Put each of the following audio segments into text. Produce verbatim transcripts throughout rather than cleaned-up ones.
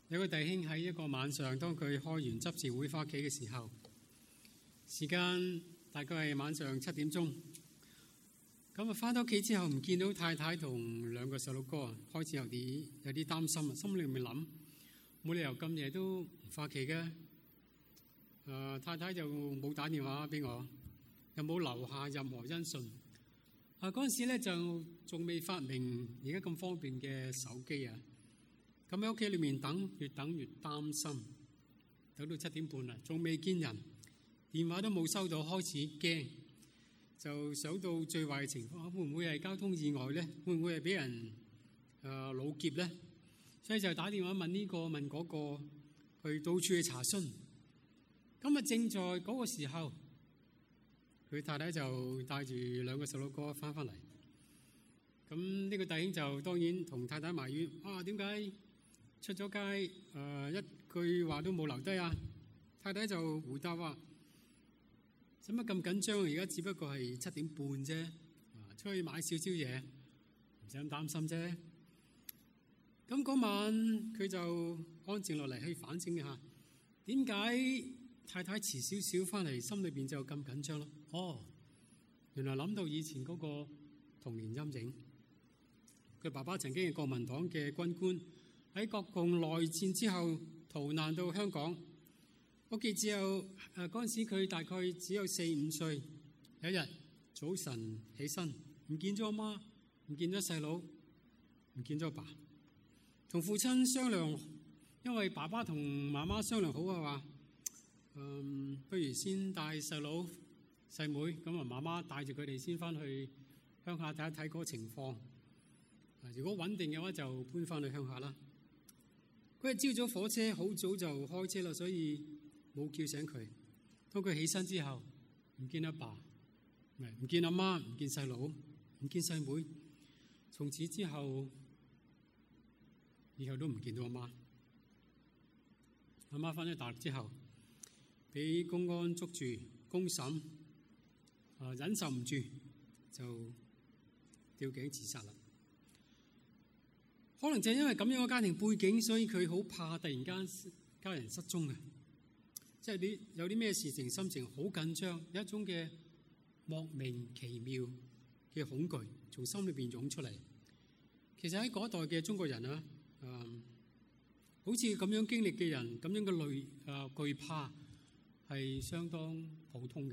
有個弟兄喺一個晚上，當佢開完執事會翻屋企嘅時候，時間大概係晚上七點鐘。咁啊，翻到屋企之後唔見到太太同兩個細路哥，開始有啲有啲擔心啊，心裏面諗冇理由咁夜都唔翻屋企嘅。誒，太太就冇打電話俾我，又冇留下任何音訊。啊，嗰陣時咧就仲未發明而家咁方便嘅手機啊。咁喺屋企裏面等，越等越擔心，等到七點半啦，仲未見人，電話都冇收到，開始驚，就想到最壞嘅情況，會唔會係交通意外咧？會唔會係俾人誒擄劫咧？所以就打電話問呢個問嗰個，去到處去查詢。咁啊，正在嗰個時候，佢太太就帶住兩個細路哥翻返嚟。咁呢個弟兄就當然同太太埋怨：啊，點解出咗街誒、呃、一句話都冇留低啊？太太就回答話：使乜咁緊張？而家只不過係七點半啫，啊，出去買少少嘢，唔使咁擔心啫。咁嗰晚佢就安靜落嚟去反省一下，點解太太遲少少翻嚟，心裏邊就咁緊張咯？哦，原來諗到以前嗰個童年陰影。佢爸爸曾經係國民黨嘅軍官，喺國共內戰之後逃難到香港。屋企只有誒嗰陣時，佢大概只有四五歲。有一日早晨起身，唔見咗阿媽，唔見咗細佬，唔見咗阿爸。同父親商量，因為爸爸同媽媽商量好啊，話嗯，不如先帶細佬細妹，咁啊媽媽帶住佢哋先翻去鄉下睇一睇嗰個情況。如果穩定嘅話，就搬翻去鄉下啦。嗰日朝早火車好早就開車啦，所以冇叫醒佢。當佢起身之後，唔見阿爸，唔係唔見阿媽，唔見細佬，唔見細妹。從此之後，以後都唔見到阿媽。阿媽翻咗大陸之後，俾公安捉住公審，啊忍受唔住就吊頸自殺啦。可能就係因為咁樣嘅家庭背景，所以佢好怕突然間家人失蹤嘅，即係啲有啲咩事情，心情好緊張，有一種嘅莫名其妙嘅恐懼從心裏邊湧出嚟。其實喺嗰代嘅中國人啊，誒、嗯，好似咁樣經歷嘅人，咁樣嘅類誒懼怕係相當普通嘅。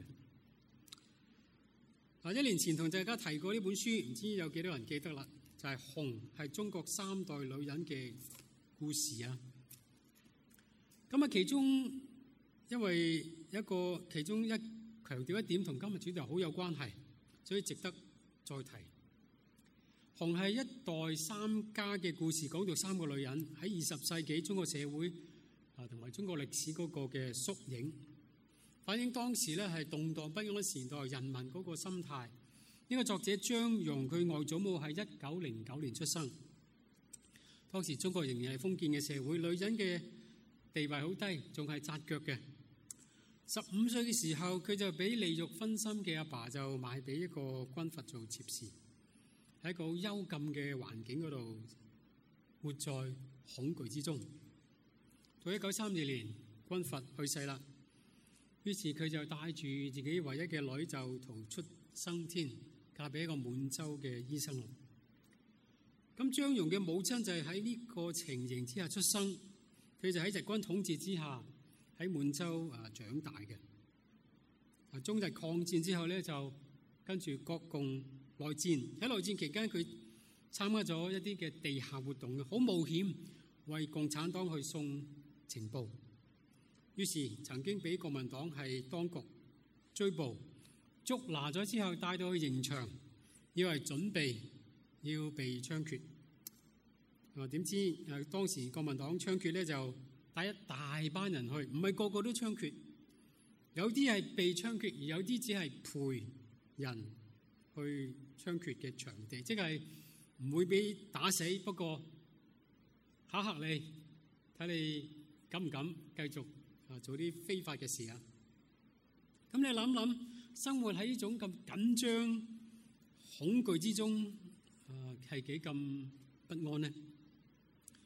嗱，一年前同大家提過呢本書，唔知有幾多人記得啦？就係《紅》，係中國三代女人嘅故事啊。咁啊，其中因為一個其中一強調一點同今日主題好有關係，所以值得再提。《紅》係一代三家嘅故事，講到三個女人喺二十世紀中國社會啊同埋中國歷史嗰個嘅縮影，反映當時咧係動盪不安嘅時代人民嗰個心態。呢個作者張蓉，佢外祖母係一九零九年出生。當時中國仍然係封建嘅社會，女人嘅地位好低，仲係紮腳嘅。十五歲嘅時候，佢就俾利欲熏心嘅阿爸就賣俾一個軍閥做妾侍，喺一個好幽禁嘅環境嗰度活在恐懼之中。到一九三二年，軍閥去世啦，於是佢就帶住自己唯一嘅女就逃出生天，嫁俾一個滿洲嘅醫生。咁張蓉嘅母親就係喺呢個情形之下出生，佢就喺日軍統治之下喺滿洲啊長大嘅。啊，中日抗戰之後咧，就跟住國共內戰。喺內戰期間，佢參加咗一啲嘅地下活動嘅，好冒險，為共產黨去送情報。於是曾經俾國民黨係當局追捕。捉拿咗之後，帶到去刑場，以為準備要被槍決。啊，點知誒當時國民黨槍決咧，就帶一大班人去，唔係個個都槍決，有啲係被槍決，而有啲只係陪人去槍決嘅場地，即係唔會俾打死，不過嚇嚇你，睇你敢唔敢繼續啊做啲非法嘅事啊？咁你諗諗。生活喺呢種咁緊張、恐懼之中，誒係幾咁不安呢？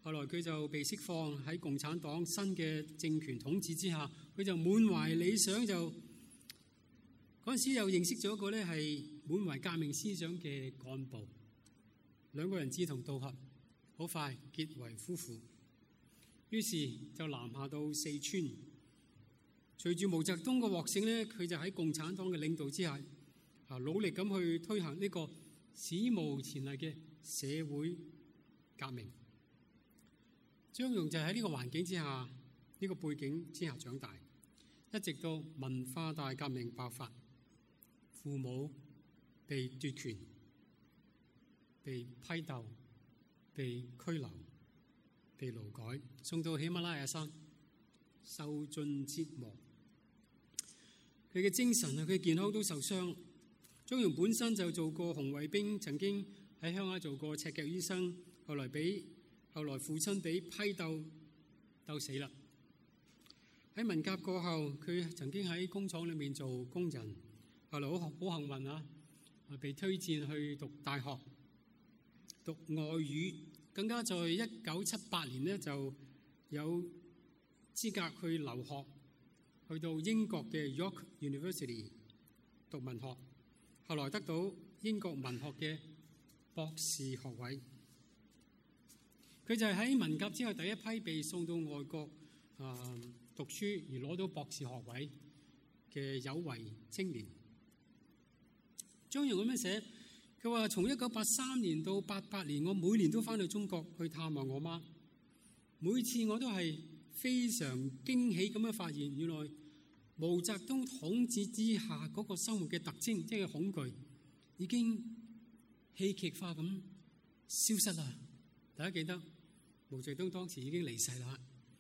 後來佢就被釋放，喺共產黨新嘅政權統治之下，佢就滿懷理想，就嗰陣時又認識咗一個咧係滿懷革命思想嘅幹部，兩個人志同道合，好快結為夫婦。於是就南下到四川。隨住毛澤東嘅獲勝咧，佢就喺共產黨嘅領導之下，啊努力咁去推行呢個史無前例嘅社會革命。張勇就喺呢個環境之下，呢、這個背景之下長大，一直到文化大革命爆發，父母被奪權、被批鬥、被拘留、被勞改，送到喜馬拉雅山受盡折磨。佢嘅精神啊，佢嘅健康都受傷。張勇本身就做過紅衛兵，曾經喺鄉下做過赤腳醫生，後來俾後來父親俾批鬥鬥死啦。喺文革過後，佢曾經喺工廠裏面做工人，後來好好幸運啊，被推薦去讀大學讀外語，更加在一九七八年呢就有資格去留學，去到英國嘅 York University 讀文學，後來得到英國文學嘅博士學位。佢就係喺文革之後第一批被送到外國啊、呃、讀書而攞到博士學位嘅有為青年。張勇咁樣寫，佢話從一九八三年到八八年，我每年都翻到中國去探望我媽，每次我都係非常驚喜咁樣發現，原來毛澤東統治之下嗰個生活嘅特徵，即係恐懼，已經戲劇化咁消失啦。大家記得毛澤東當時已經離世啦。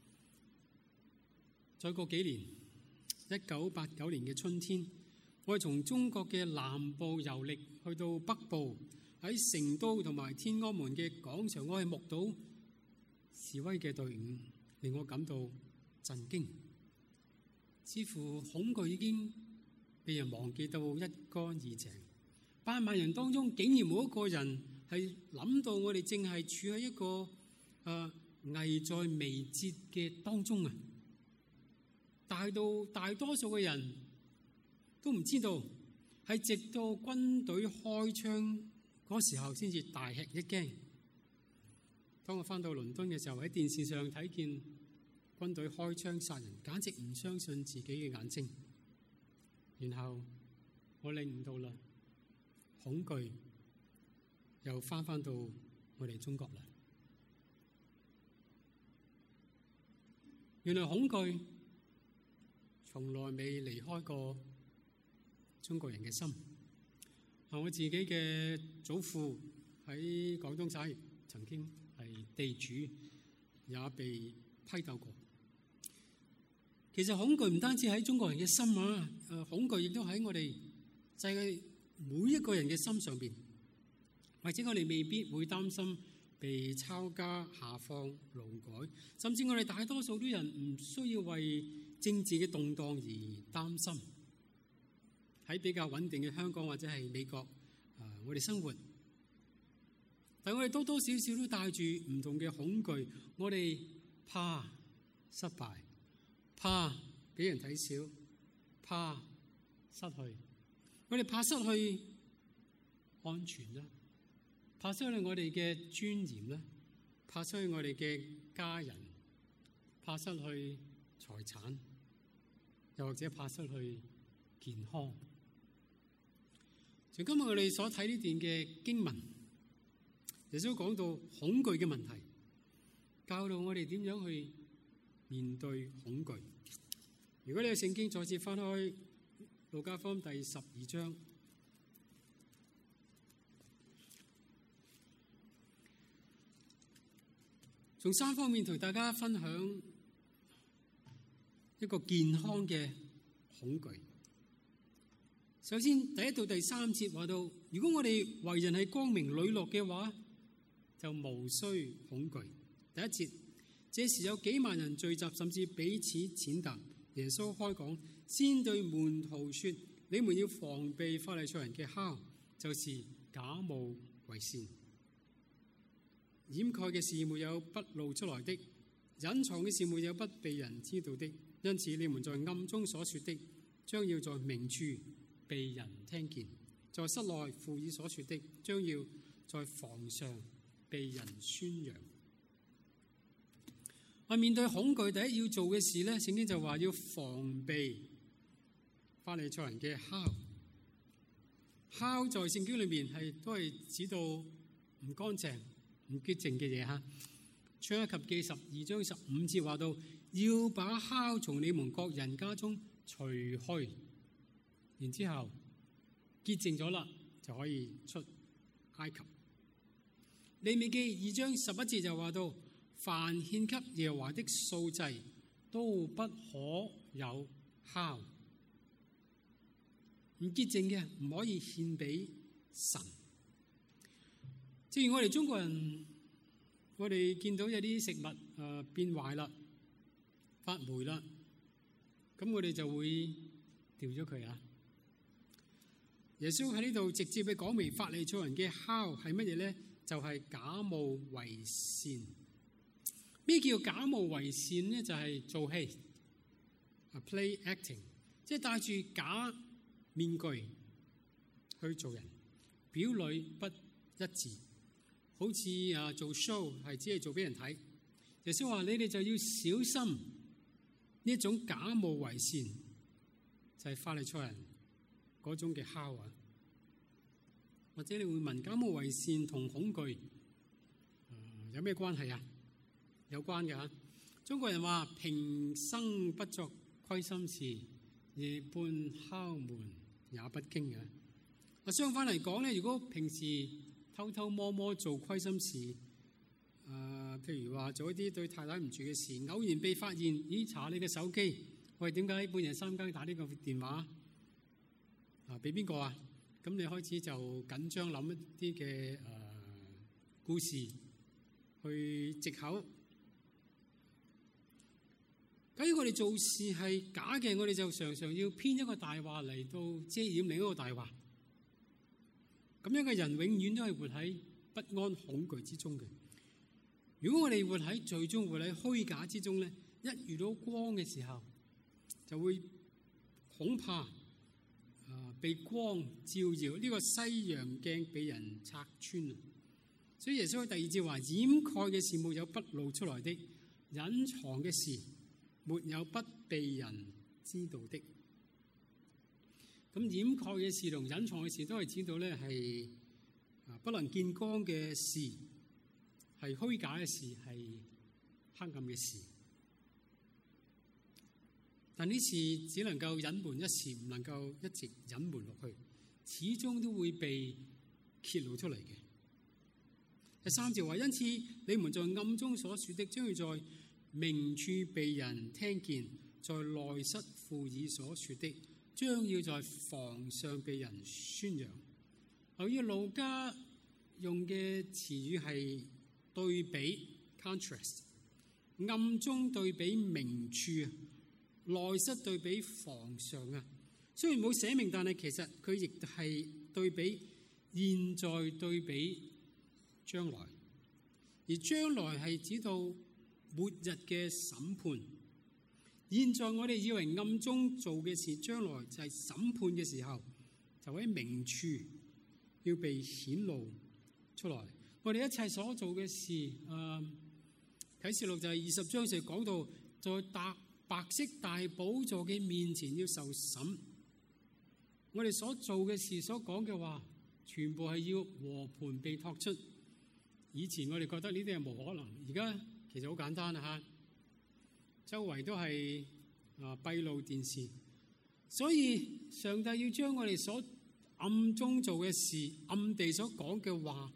再過幾年，一九八九年嘅春天，我係從中國嘅南部遊歷去到北部，喺成都同埋天安門嘅廣場，我係目睹示威嘅隊伍，令我感到震驚。似乎恐懼已經被人忘記到一乾二淨。百萬人當中，竟然冇一個人係諗到我哋正係處喺一個誒、呃、危在眉睫嘅當中啊！大到大多數嘅人都唔知道，係直到軍隊開槍嗰時候先至大吃一驚。當我翻到倫敦嘅時候，喺電視上睇見軍隊開槍殺人，簡直唔相信自己嘅眼睛。然後我領悟到啦，恐懼又翻返到我哋中國啦。原來恐懼從來未離開過中國人嘅心。我自己嘅祖父喺廣東省曾經係地主，也被批鬥過。其實恐懼唔單止喺中國人嘅心啊，誒，恐懼亦都喺我哋世界每一個人嘅心上邊。或者我哋未必會擔心被抄家下放勞改，甚至我哋大多數啲人唔需要為政治嘅動盪而擔心。喺比較穩定嘅香港或者係美國，啊，我哋生活，但我哋多多少少都帶住唔同嘅恐懼。我哋怕失敗，怕俾人睇小，怕失去。我哋怕失去安全啦，怕失去我哋嘅尊嚴啦，怕失去我哋嘅家人，怕失去財產，又或者怕失去健康。從今日我哋所睇呢段嘅經文，耶穌講到恐懼嘅問題，教導我哋點樣去面對恐懼。如果你有聖經，再次翻開路加福音第十二章，從三方面同大家分享一個健康嘅恐懼。首先，第一到第三節話到，如果我哋為人係光明磊落嘅話，就無需恐懼。第一節，這時有幾萬人聚集，甚至彼此踐踏。耶穌開講，先對門徒說：你們要防備法利賽人嘅酵，就是假冒為善。 掩蓋嘅事沒有不露出來的，隱藏嘅事沒有不被人知道的。因此你們在暗中所說的，將要在明處被人聽見；在室內附耳所說的，將要在房上被人宣揚。我面對恐懼，第一要做嘅事呢，聖經就話要防備法利賽人嘅酵。酵在聖經裏面係都係指到唔乾淨、唔潔淨嘅嘢嚇。出埃及記十二章十五節話到，要把酵從你們各人家中除去，然之後潔淨咗啦，就可以出埃及。利未記二章十一節就話到，凡獻給耶和華的素祭都不可有酵，唔潔淨嘅唔可以獻俾神。正如我哋中國人，我哋見到有啲食物誒、呃、變壞啦、發霉啦，咁我哋就會掉咗佢啊。耶穌喺呢度直接去講明法利賽人嘅酵係乜嘢咧？就係、是、假冒為善。咩叫假冒為善咧？就係、是、做戲啊 ，play acting， 即係戴住假面具去做人，表裏不一致，好似啊做 show 係只係做俾人睇。耶穌話：你哋就要小心呢一種假冒為善，就係、是、法利賽人嗰種嘅酵啊。或者你會問：假冒為善同恐懼、呃、有咩關係啊？有關嘅嚇。中國人話：平生不作虧心事，夜半敲門也不驚嘅。啊，相反嚟講咧，如果平時偷偷摸摸做虧心事，啊、呃，譬如話做一啲對太太唔住嘅事，偶然被發現，咦，查你嘅手機，喂，點解半夜三更打呢個電話？啊，俾邊個啊？咁你開始就緊張諗一啲嘅誒故事去藉口。假如我哋做事係假嘅，我哋就常常要編一個大話嚟到遮掩另一個大話。咁樣嘅人永遠都係活喺不安恐懼之中嘅。如果我哋活喺最終活喺虛假之中咧，一遇到光嘅時候，就會恐怕啊、呃、被光照耀，呢、這個西洋鏡被人拆穿。所以耶穌喺第二節話：掩蓋嘅事沒有不露出來的，隱藏嘅事沒有不被人知道的。咁掩蓋嘅事同隱藏嘅事都係指到咧係啊不能見光嘅事，係虛假嘅事，係黑暗嘅事。但呢次只能夠隱瞞一時，唔能夠一直隱瞞落去，始終都會被揭露出嚟嘅。第三節話：因此你們在暗中所說的，將要在明處被人聽見；在內室附耳所說的，將要在房上被人宣揚。由於路加用嘅詞語係對比 （contrast）， 暗中對比明處，內室對比房上啊。雖然冇寫明，但係其實佢亦係對比現在對比將來，而將來係指到末日嘅審判。現在我哋以為暗中做嘅事，將來就係審判嘅時候，就喺明處要被顯露出來。我哋一切所做嘅事，誒、呃、啟示錄就係二十章就講到，在白白色大寶座嘅面前要受審。我哋所做嘅事，所講嘅話，全部係要和盤被托出。以前我哋覺得呢啲係冇可能，而家其實好簡單啊！嚇，周圍都係啊閉路電視，所以上帝要將我哋所暗中做嘅事、暗地所講嘅話，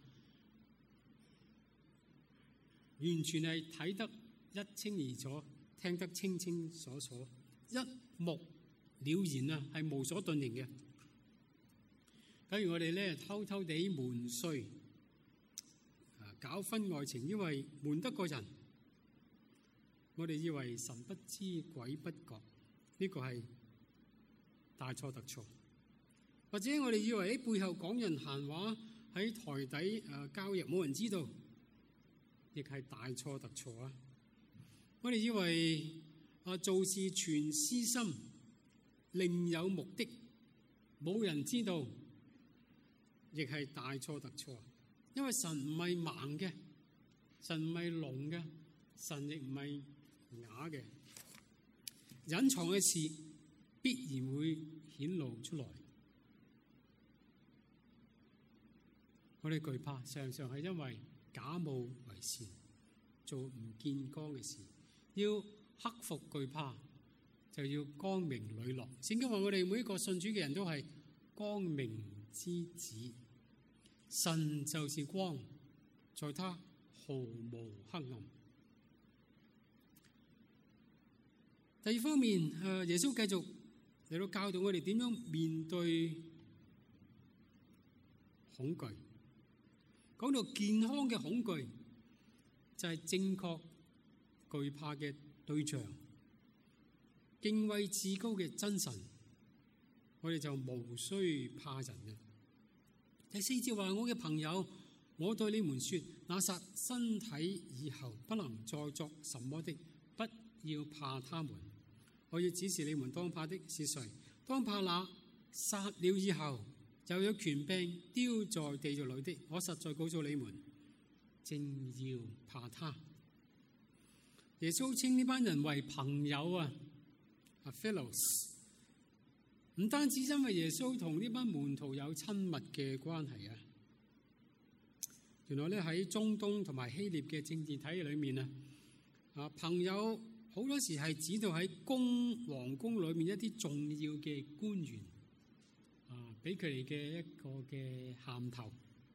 完全係睇得一清二楚，聽得清清楚楚，一目了然啊，係無所遁形嘅。假如我哋咧偷偷地瞞睡，搞婚外情，因為瞞得過人，我哋以為神不知鬼不覺，呢個係大錯特錯。或者我哋以為喺背後講人閒話，喺台底誒交易冇人知道， 亦係大錯特錯啊！我哋以為啊做事全私心，另有目的，冇人知道，亦係大錯特錯。因為神唔係盲嘅，神唔係聾嘅，神亦唔係啞嘅。隱藏嘅事必然會顯露出來。我哋懼怕，常常係因為假冒為善，做唔見光嘅事。要克服懼怕，就要光明磊落。聖經話我哋每一個信主嘅人都係光明之子。神就是光，在他毫無黑暗。第二方面，誒耶穌繼續嚟到教導我哋點樣面對恐懼。講到健康嘅恐懼，就係正確懼怕嘅對象，敬畏至高嘅真神，我哋就無需怕人嘅。第四節話：我嘅朋友，我對你們說，那殺身體以後不能再作什麼的，不要怕他們。我要指示你們當怕的是誰？當怕那殺了以後又有權柄丟在地獄裏的。我實在告訴你們，正要怕他。耶穌稱呢班人為朋友啊，啊 fellows。唔單止因為耶穌同呢班門徒有親密嘅關係啊，原來咧喺中東同埋希臘嘅政治體系裏面啊，啊朋友好多時係指到喺宮皇宮裏面一啲重要嘅官員啊，俾佢哋嘅一個嘅銜頭，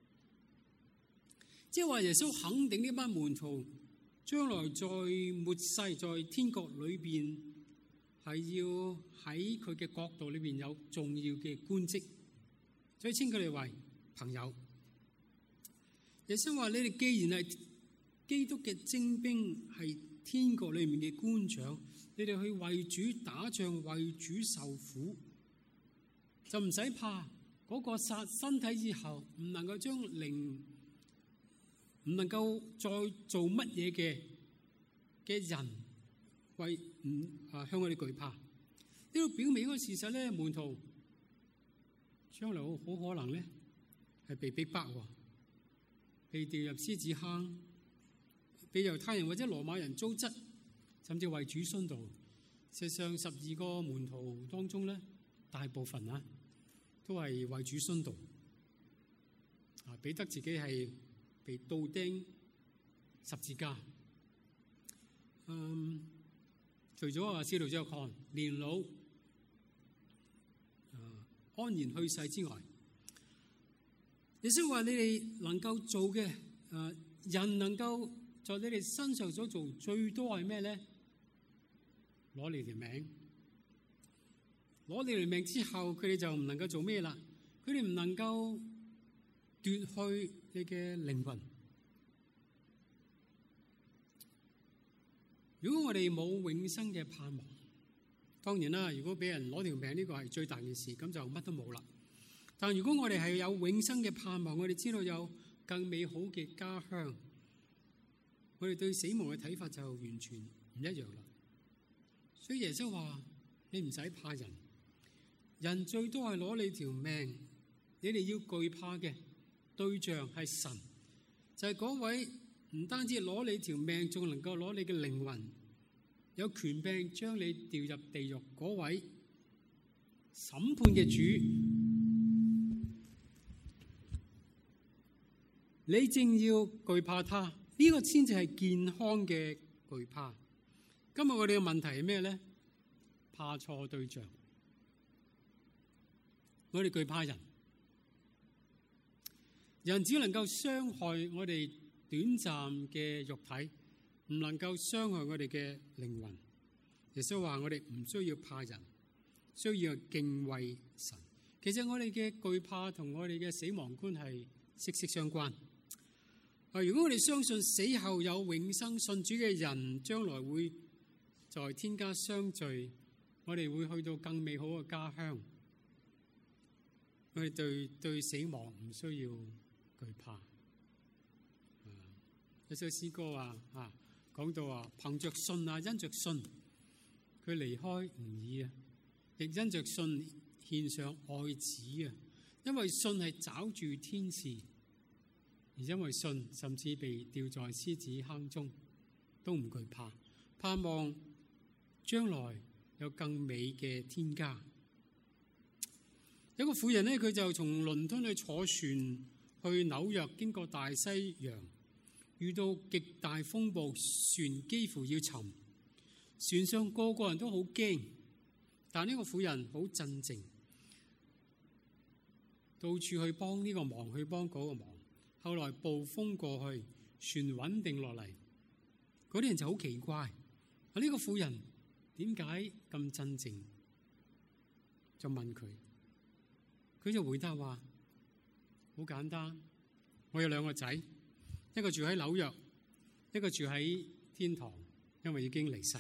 即係話耶穌肯定呢班門徒將來在末世在天國裏邊係要喺佢嘅國度裏邊有重要嘅官職，所以稱佢哋為朋友。耶穌話：你哋既然係基督嘅精兵，係天國裏面嘅官長，你哋去為主打仗，為主受苦，就唔使怕嗰個殺身體以後唔能夠將靈唔能夠再做乜嘢嘅嘅人，為唔啊向我哋懼怕。呢度表明一個事實咧，門徒將來好可能咧係被逼迫，被掉入獅子坑，被猶太人或者羅馬人糟質，甚至為主殉道。事實上，十二個門徒當中咧，大部分啊都係為主殉道。啊，彼得自己係被倒釘十字架。嗯，除咗啊使徒約翰年老啊安然去世之外，耶穌話：你哋能夠做嘅，誒人能夠在你哋身上所做最多係咩咧？攞你條命，攞你條命之後，佢哋就唔能夠做咩啦？佢哋唔能夠奪去你嘅靈魂。如果我哋冇永生嘅盼望，當然啦，如果俾人攞條命，呢個係最大件事，咁就乜都冇啦。但如果我哋係有永生嘅盼望，我哋知道有更美好嘅家鄉，我哋對死亡嘅睇法就完全唔一樣啦。所以耶穌話：你唔使怕人，人最多係攞你條命，你哋要懼怕嘅對象係神，就係嗰位唔單止攞你條命，仲能夠攞你嘅靈魂，有權柄將你掉入地獄嗰位審判嘅主。你正要懼怕他，呢、這個先至係健康嘅懼怕。今日我哋嘅問題係咩咧？怕錯對象。我哋懼怕人，人只能夠傷害我哋短暫嘅肉體，唔能夠傷害我哋嘅靈魂。耶穌話：我哋唔需要怕人，需要敬畏神。其實我哋嘅懼怕同我哋嘅死亡觀係息息相關。啊！如果我哋相信死後有永生，信主嘅人將來會在天家相聚，我哋會去到更美好嘅家鄉。我哋對對死亡唔需要懼怕。 有首詩歌啊，啊講到啊，憑着信啊，因着信，佢離開吾珥啊，亦因着信獻上愛子啊。因為信係抓住天使，而因為信，甚至被掉在獅子坑中，都唔懼怕，盼望將來有更美嘅天家。有個婦人呢，佢就從倫敦去坐船去紐約，經過大西洋，遇到極大風暴，船幾乎要沉，船上個個人都好驚，但呢個婦人好鎮靜，到處去幫呢個忙，去幫嗰個忙。後來暴風過去，船穩定落嚟，嗰啲人就好奇怪，啊呢個婦人點解咁鎮靜？就問佢，佢就回答話：好簡單，我有兩個仔，一個住喺紐約，一個住喺天堂，因為已經離世。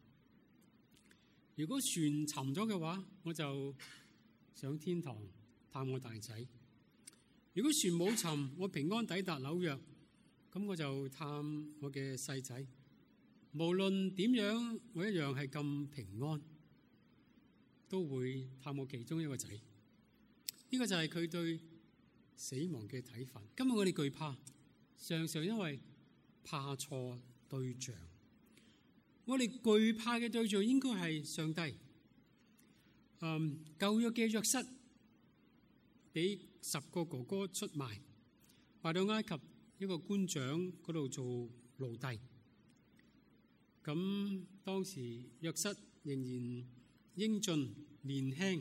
如果船沉咗嘅話，我就上天堂探我大仔；如果船冇沉，我平安抵達紐約，咁我就探我嘅細仔。無論點樣，我一樣係咁平安，都會探我其中一個仔。呢、這個就係佢對死亡嘅睇法。今日我哋懼怕，常常因為怕錯對象。我哋懼怕嘅對象應該係上帝。嗯，舊約嘅約瑟俾十個哥哥出賣，賣到埃及一個官長嗰度做奴隸。咁當時約瑟仍然英俊年輕，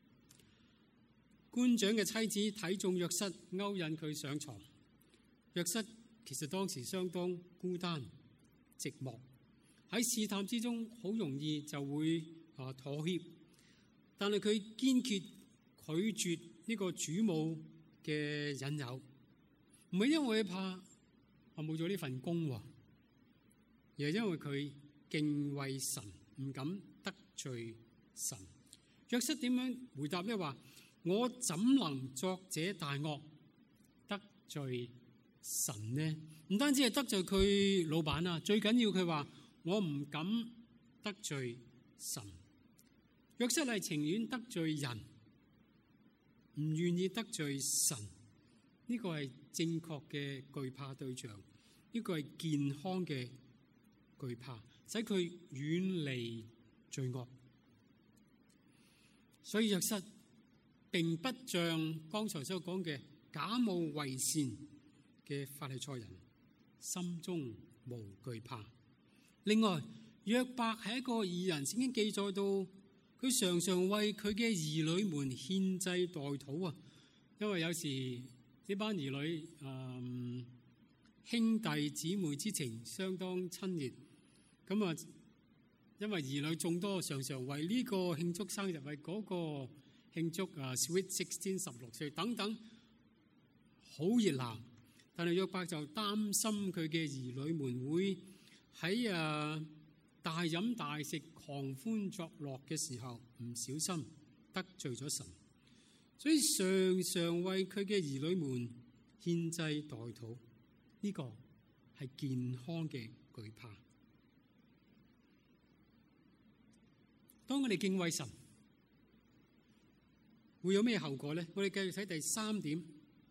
官長嘅妻子睇中約瑟，勾引佢上床。約瑟其實當時相當孤單寂寞，喺試探之中好容易就會啊妥協，但係佢堅決拒絕呢個主母嘅引誘，唔係因為佢怕我冇咗呢份工，而係因為佢敬畏神，唔敢得罪神。約瑟點樣回答呢？話我怎能作這大惡得罪神呢？唔單止係得罪佢老闆啊，最緊要佢話我唔敢得罪神。約瑟係情願得罪人，唔願意得罪神。呢個係正確嘅懼怕對象，呢個係健康嘅懼怕，使佢遠離罪惡。所以約瑟並不像剛才所講嘅假冒為善嘅法利賽人，心中無懼怕。另外，約伯係一個義人，聖經記載到佢常常為佢嘅兒女們獻祭代禱啊。因為有時呢班兒女、嗯、兄弟姊妹之情相當親熱，咁啊，因為兒女眾多，常常為呢個慶祝生日，為嗰個慶祝啊 Sweet Sixteen 十六歲等等，好熱鬧。但係約伯就擔心佢嘅兒女們會喺啊大飲大食、狂歡作樂嘅時候唔小心得罪咗神，所以常常為佢嘅兒女們獻祭代禱。呢、這個係健康嘅懼怕。當我哋敬畏神，會有咩後果呢？我哋繼續睇第三點。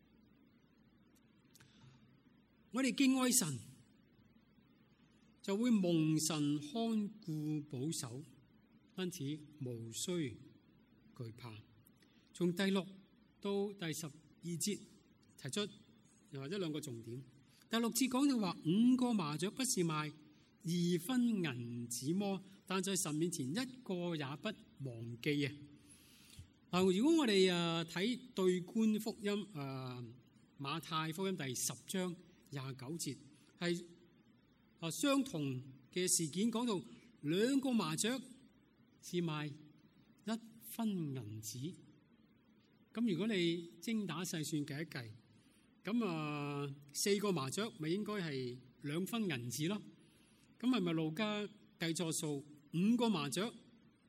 我哋敬畏神，就會蒙神看顧保守，因此無需懼怕。從第六到第十二節提出又或者兩個重點。第六節講到話，五個麻雀不是賣二分銀子麼？但在神面前一個也不忘記啊！嗱，如果我哋誒睇對觀福音誒、啊、馬太福音第十章廿九節，係啊相同嘅事件，講到兩個麻雀是賣一分銀子。咁如果你精打細算計一計，咁啊四個麻雀咪應該係兩分銀子咯？咁係咪路加計錯數？五個麻雀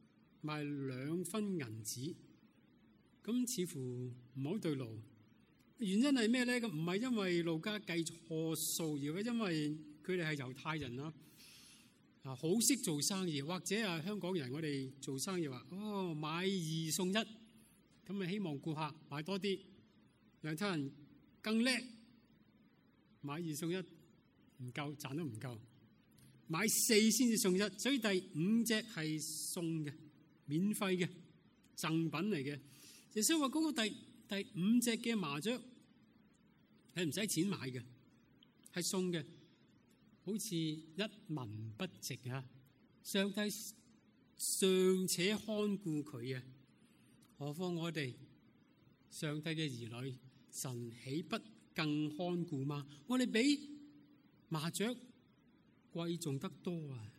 賣兩分銀子，咁似乎唔好對路。 原因係咩咧？咁唔係因為路加計錯數，而係因為佢哋係猶太人啦，啊好識做生意，或者啊香港人我哋做生意話哦買二送一，咁啊希望顧客買多啲。猶太人更叻，買二送一唔夠，賺都唔夠，買四先至送一，所以第五隻係送嘅，免費嘅贈品嚟嘅。耶穌話嗰個第第五隻嘅麻雀係唔使錢買嘅，係送嘅，好似一文不值啊！上帝尚且看顧佢啊，何況我哋上帝嘅兒女，神豈不更看顧嗎？我哋比麻雀貴重得多啊！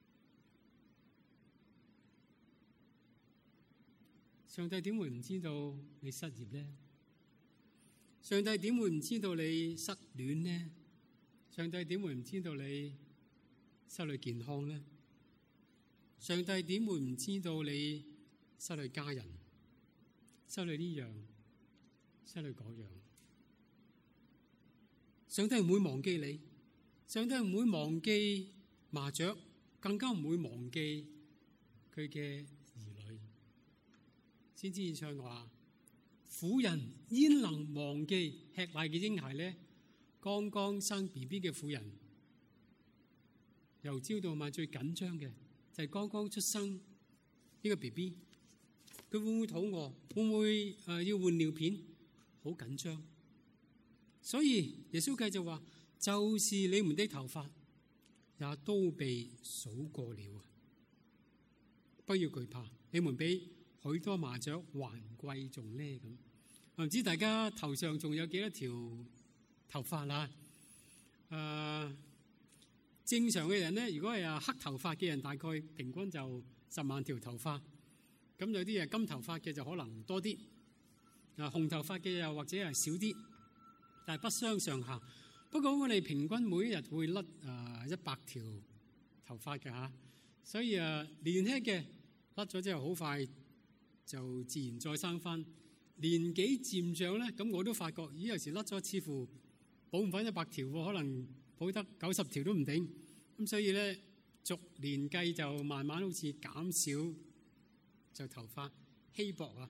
上帝點會唔知道你失業呢？上帝點會唔知道你失戀呢？上帝點會唔知道你失去健康呢？上帝點會唔知道你失去家人、失去呢樣、失去嗰樣？上帝唔會忘記你，上帝唔會忘記麻雀，更加唔會忘記佢嘅兒女。先知以賽亞話：婦人焉能忘記吃奶嘅嬰孩呢？剛剛生 B B 嘅婦人，由朝到晚最緊張嘅就係剛剛出生呢個 B B， 佢會唔會肚餓？會唔會誒、呃、要換尿片？好緊張。所以耶穌繼續話：就是你們的頭髮也都被數過了啊！不要懼怕，你們比許多麻雀還貴重呢。咁我唔知大家頭上仲有幾多條頭髮啦？誒、呃，正常嘅人咧，如果係啊黑頭髮嘅人，大概平均就十萬條頭髮。咁有啲係金頭髮嘅就可能多啲，啊紅頭髮嘅又或者係少啲，但係不相上下。不過我哋平均每一日會甩誒一百條頭髮嘅嚇，所以誒年輕嘅甩咗之後好快就自然再生翻。年紀漸長咧，咁我都發覺，咦有時甩咗似乎補唔翻一百條喎，可能補得九十條都唔定。咁所以咧，逐年計就慢慢好似減少就頭髮稀薄啊。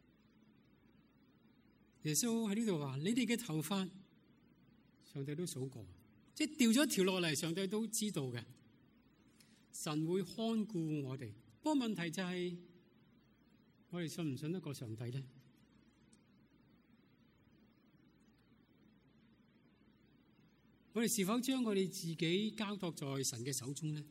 耶穌喺呢度話：你哋嘅頭髮，上帝都數過，即係掉咗一條落嚟，上帝都知道嘅。神會看顧我哋，不過問題就係、是、我哋信唔信得過上帝咧？我哋是否將我哋自己交託在神嘅手中呢？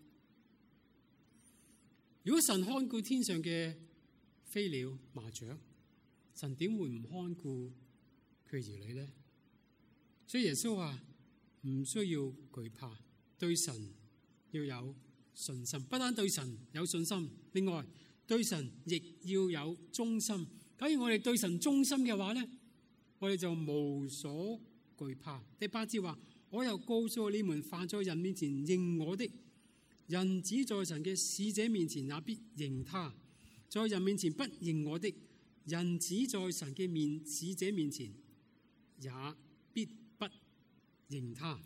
如果神看顧天上嘅飛鳥、麻雀，神點會唔看顧佢兒女呢？所以耶穌話唔需要懼怕，對神要有信心。不單對神有信心，另外對神亦要有忠心。假如我哋對神忠心嘅話呢，我哋就無所懼怕。第八節話：我又告訴你們，凡在人面前認我的，人子在神嘅使者面前也必認他；在人面前不認我的，人子在神嘅面使者面前也必不認他。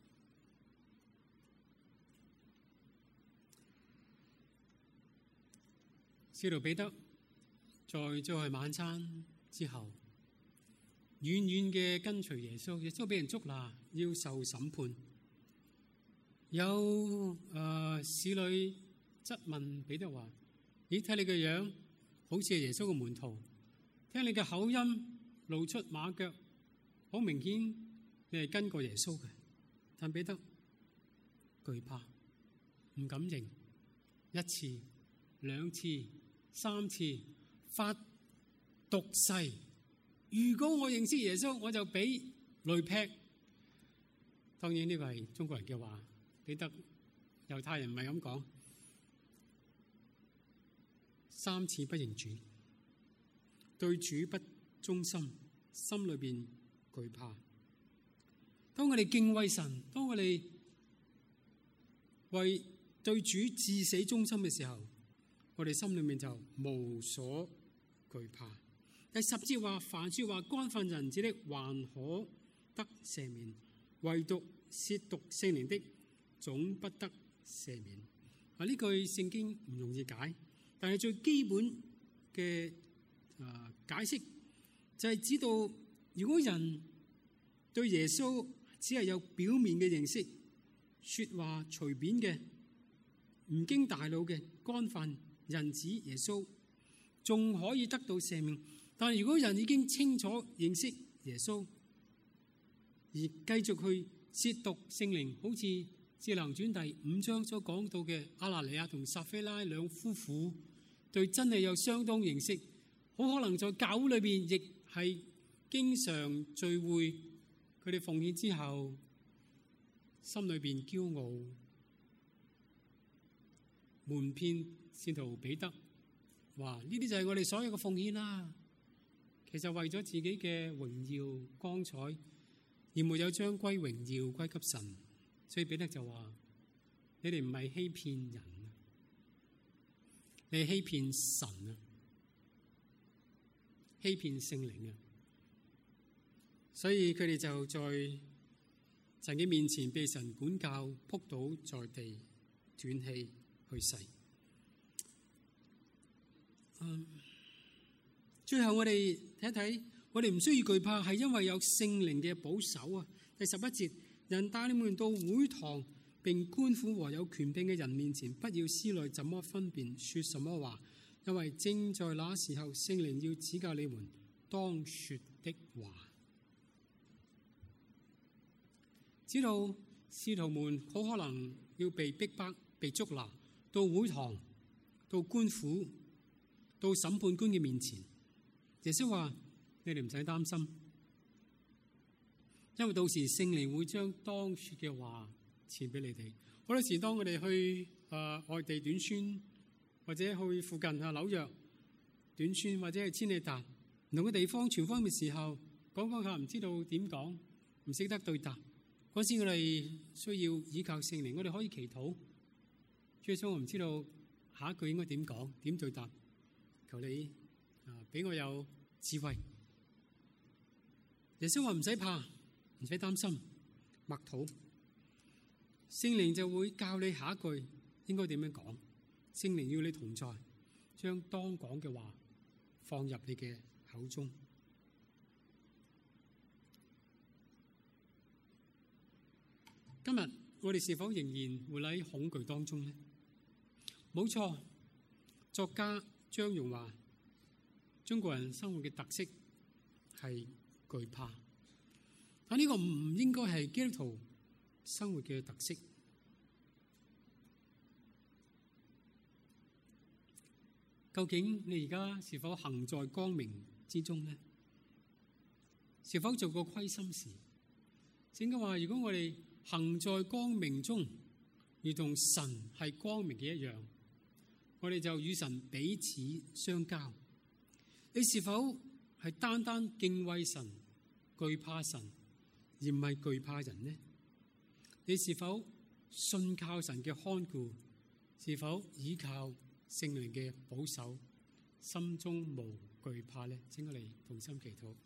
使徒彼得在最後晚餐之後，遠遠嘅跟隨耶穌，耶穌俾人捉拿，要受審判。有誒使女質問彼得話：咦，睇你嘅樣，好似係耶穌嘅門徒，聽你嘅口音露出馬腳，好明顯你係跟過耶穌嘅。但彼得懼怕，唔敢認，一次、兩次、三次發毒誓。如果我認識耶穌，我就俾雷劈。當然呢個係中國人嘅話，彼得猶太人唔係咁講。三次不認主，對主不忠心，心裏邊懼怕。當我哋敬畏神，當我哋為對主至死忠心嘅時候，我哋心裏面就無所懼怕。 第十節話：凡說話干犯人子的，還可得赦免；唯獨褻瀆聖靈的，總不得赦免。啊！呢句聖經唔容易解，但係最基本嘅啊解釋就係知道，如果人對耶穌只係有表面嘅認識，說話隨便嘅，唔經大腦嘅，干犯人子耶穌，仲可以得到赦免。但係如果人已經清楚認識耶穌，而繼續去褻瀆聖靈，好似《使徒行傳》第五章所講到嘅亞拿尼亞同撒非拉兩夫婦，對真理有相當認識，好可能在教會裏邊亦係經常聚會，佢哋奉獻之後，心裏邊驕傲，瞞騙使徒彼得，話呢啲就係我哋所有嘅奉獻啦。其實為咗自己嘅榮耀光彩，而沒有將歸榮耀歸給神，所以彼得就話：你哋唔係欺騙人，你係欺騙神啊，欺騙聖靈啊。所以佢哋就在神嘅面前被神管教，仆倒在地，斷氣去世。嗯，最後我哋睇一睇，我哋唔需要懼怕，係因為有聖靈嘅保守啊。第十一節，人帶你們到會堂並官府和有權柄嘅人面前，不要思慮怎麼分辨說什麼話，因為正在那時候，聖靈要指教你們當說的話。知道使徒們好可能要被逼迫、被捉拿到會堂、到官府、到審判官嘅面前。耶穌話：你哋唔使擔心，因為到時聖靈會將當說嘅話賜俾你哋。好多時當我哋去啊、呃、外地短宣，或者去附近啊紐約短宣，或者係千里達唔同嘅地方傳福音嘅時候，講講下唔知道點講，唔識得對答。嗰時我哋需要依靠聖靈，我哋可以祈禱。最初我唔知道下一句應該點講，點對答，求你啊俾我有智慧。耶穌話唔使怕，唔使擔心，默禱，聖靈就會教你下一句應該點樣講。聖靈要你同在，將當講嘅話放入你嘅口中。今日我哋是否仍然活喺恐懼當中呢？冇錯，作家張容話，中國人生活嘅特色係懼怕，但呢個唔應該係基督徒生活嘅特色。究竟你而家是否行在光明之中呢？是否做過虧心事？正嘅話，如果我哋行在光明中，如同神係光明嘅一樣，我哋就與神彼此相交。你是否係單單敬畏神、懼怕神，而唔係懼怕人呢？你是否信靠神嘅看顧？是否依靠聖靈嘅保守，心中無懼怕呢？請我哋同心祈禱。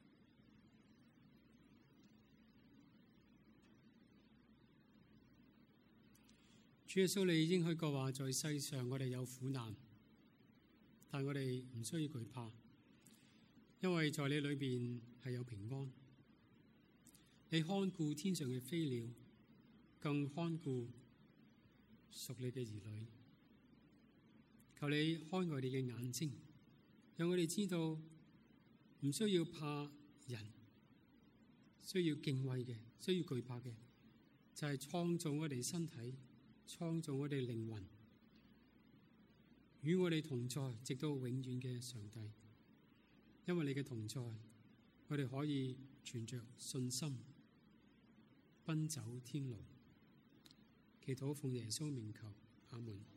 主耶穌，你應許過話，在世上我哋有苦難，但我哋唔需要懼怕，因為在你裏邊係有平安。你看顧天上嘅飛鳥，更看顧屬你嘅兒女。求你開我哋嘅眼睛，讓我哋知道唔需要怕人，需要敬畏嘅，需要懼怕嘅，就係創造我哋身體，創造我哋靈魂，與我哋同在，直到永遠嘅上帝。因為你嘅同在，我哋可以存着信心奔走天路。祈禱奉耶穌名求，阿門。